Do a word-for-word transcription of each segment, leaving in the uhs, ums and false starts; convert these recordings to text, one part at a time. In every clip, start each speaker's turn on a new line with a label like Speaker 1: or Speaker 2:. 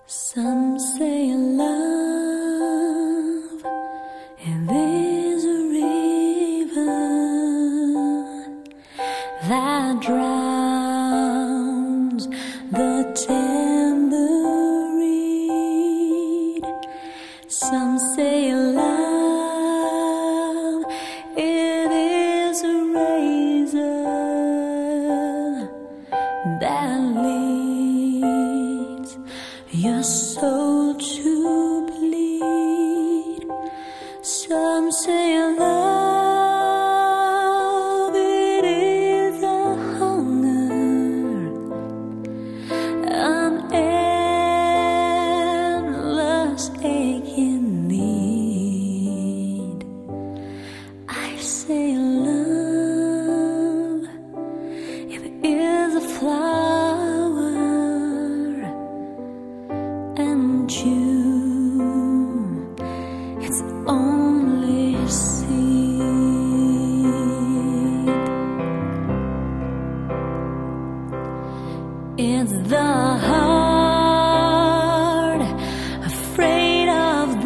Speaker 1: Some say love is a river that drowns the tender reed. Some say love it is a razor that leads your soul to bleed. Some say love it is a hunger, an endless aching need. I say love if it is a flower and you, it's only seed. It's the heart afraid of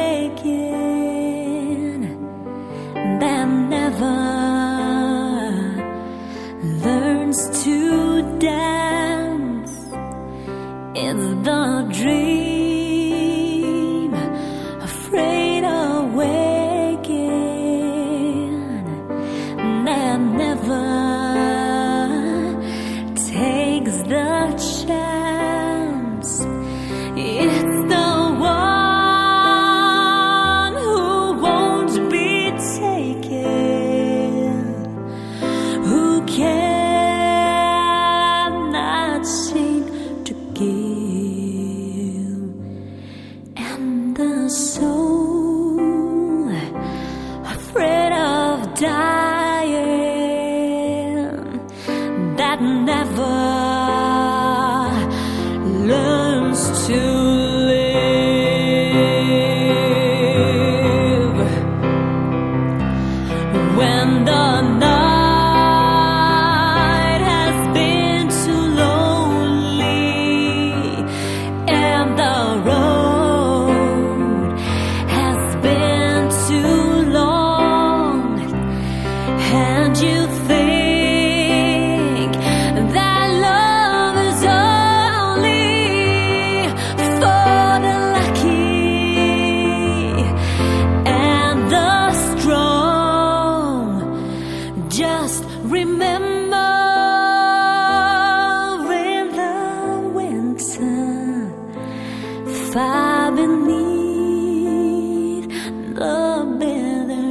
Speaker 1: breaking that never learns to dance. It's the dream afraid of waking that never takes the chance. It's the one who won't be taken, who cannot seem to give, and the soul afraid of dying that never learns to live. When the night has been too lonely and the road has been too long, and you think that love is only for the lucky and the strong, just remember in the winter, far beneath the bitter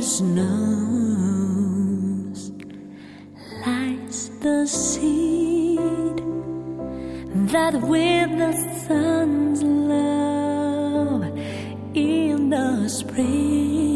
Speaker 1: snows, lies the seed that with the sun's love in the spring